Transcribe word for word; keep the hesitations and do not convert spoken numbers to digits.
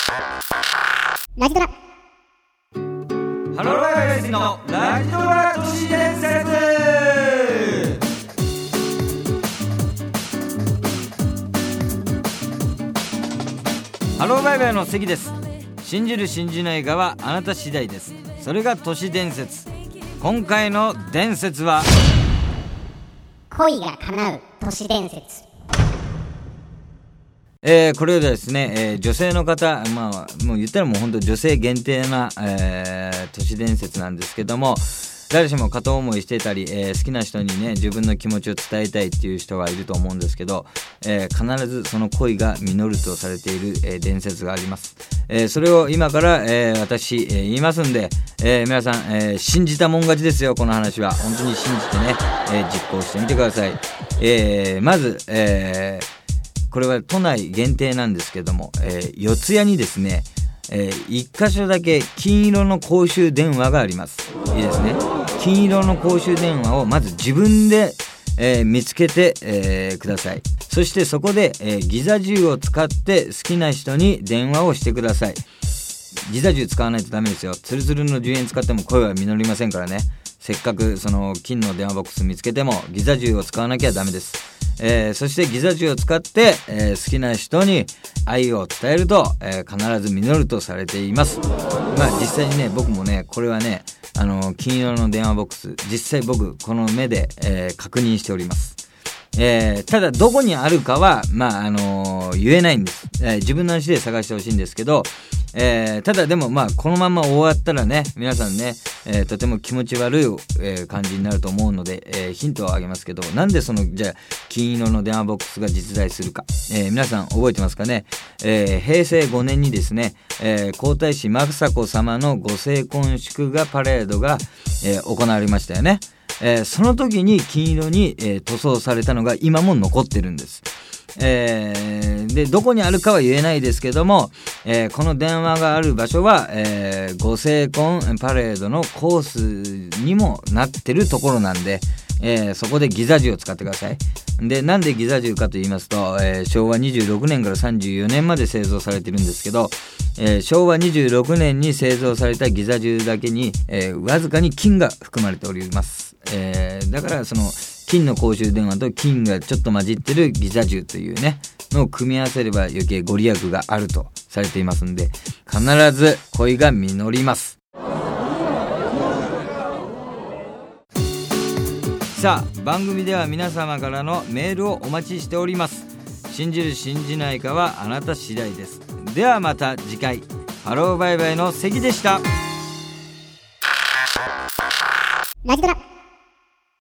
ラジドラハローバイバイのラジドラ都市伝説。ハローバイバイの関です。信じる信じないかはあなた次第です。それが都市伝説。今回の伝説は恋が叶う都市伝説。 えー、これでですね、えー、女性の方、まあもう言ったらもう本当女性限定な、えー、都市伝説なんですけども、誰しも片思いしてたり、えー、好きな人にね自分の気持ちを伝えたいっていう人がいると思うんですけど、えー、必ずその恋が実るとされている、えー、伝説があります。えー、それを今から、えー、私、えー、言いますんで、えー、皆さん、えー、信じたもん勝ちですよ。この話は本当に信じてね、えー、実行してみてください。えー、まず、えーこれは都内限定なんですけども、えー、四谷にですね、えー、一箇所だけ金色の公衆電話があります。いいですね。金色の公衆電話をまず自分で、えー、見つけて、えー、ください。そしてそこで、えー、ギザ銃を使って好きな人に電話をしてください。ギザ銃使わないとダメですよ。ツルツルのじゅうえん使っても声は実りませんからね。せっかくその金の電話ボックス見つけてもギザ銃を使わなきゃダメです。えー、そしてギザ銃を使って、えー、好きな人に愛を伝えると、えー、必ず実るとされています。まあ実際にね、僕もねこれはねあの金色の電話ボックス実際僕この目で、えー、確認しております。えー、ただどこにあるかはまああのー、言えないんです。えー、自分の足で探してほしいんですけど、えー、ただでもまあこのまま終わったらね皆さんね、えー、とても気持ち悪い、えー、感じになると思うので、えー、ヒントをあげますけど、なんでそのじゃあ金色の電話ボックスが実在するか、えー、皆さん覚えてますかね。えー、平成ごねんにですね、えー、皇太子雅子様のご成婚祝賀パレードが、えー、行われましたよね。えー、その時に金色に、えー、塗装されたのが今も残ってるんです。えー、でどこにあるかは言えないですけども、えー、この電話がある場所は、えー、ご成婚パレードのコースにもなってるところなんで、えー、そこでギザ銃を使ってください。でなんでギザ銃かと言いますと、えー、しょうわにじゅうろくねんからさんじゅうよねんまで製造されてるんですけど、えー、しょうわにじゅうろくねんに製造されたギザ銃だけに、えー、わずかに金が含まれております。えー、だからその金の公衆電話と金がちょっと混じってるギザ銃というねのを組み合わせれば余計ご利益があるとされていますんで、必ず恋が実ります。さあ番組では皆様からのメールをお待ちしております。信じる信じないかはあなた次第です。ではまた次回。ハローバイバイの関でした。 ラジドラ